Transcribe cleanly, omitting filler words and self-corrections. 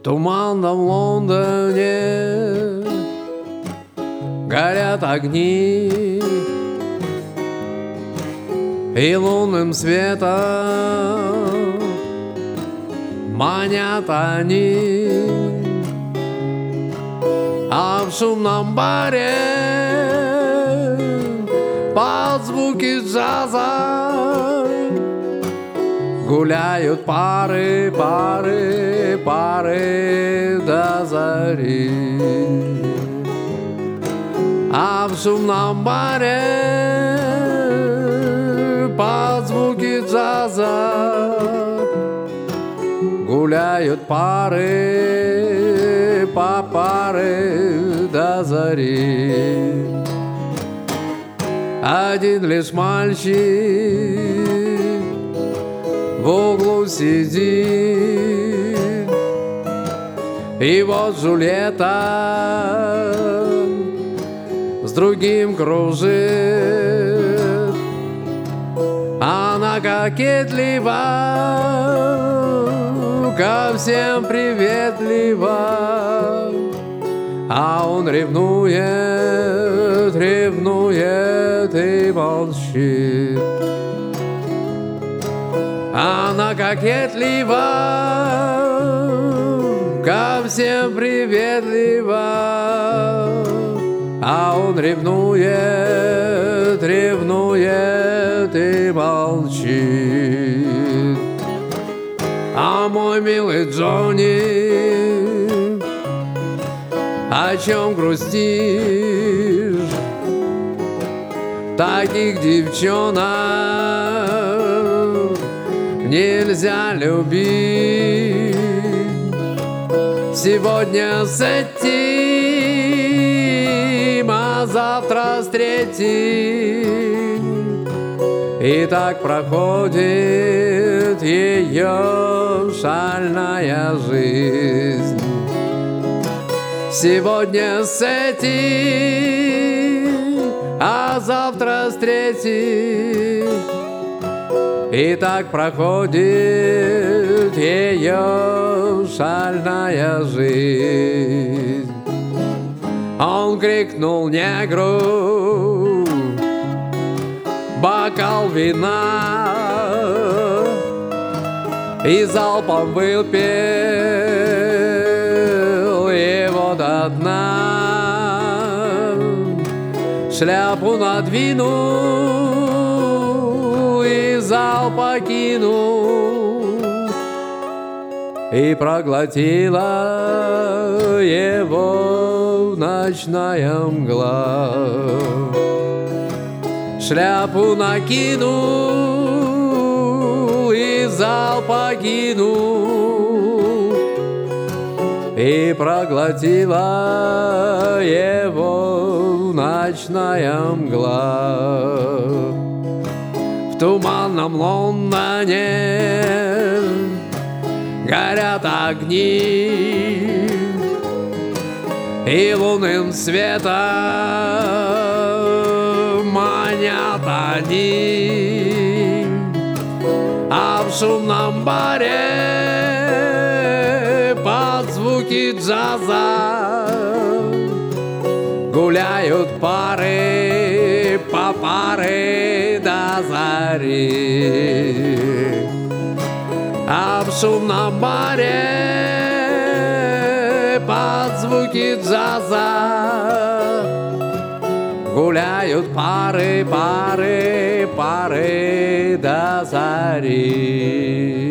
туманном Лондоне горят огни, и лунным светом манят они. А в шумном баре под звуки джаза гуляют пары, пары, пары до зари. А в шумном баре под звуки джаза гуляют пары, по пары до зари. Один лишь мальчик в углу сидит, и вот Джульетта с другим кружит. Она кокетлива, ко всем приветлива, а он ревнует, ревнует и молчит. Она кокетлива, ко всем приветлива, а он ревнует, ревнует и молчит. А мой милый Джонни, о чем грустишь? Таких девчонок нельзя любить. Сегодня с этим, а завтра с третьим, и так проходит ее шальная жизнь. Сегодня с этим, а завтра с третьим, и так проходит ее шальная жизнь. Он крикнул негру: бокал вина, и залпом выпил его до дна. Шляпу надвинул и зал покинул, и проглотила его ночная мгла. Шляпу накинул и зал покинул, и проглотила его ночная мгла. В туманном Лондоне горят огни, и лунным светом манят они. А в шумном баре под звуки джаза гуляют пары, по пары до зари. А в шумном баре под звуки джаза гуляют пары, пары, пары до зари.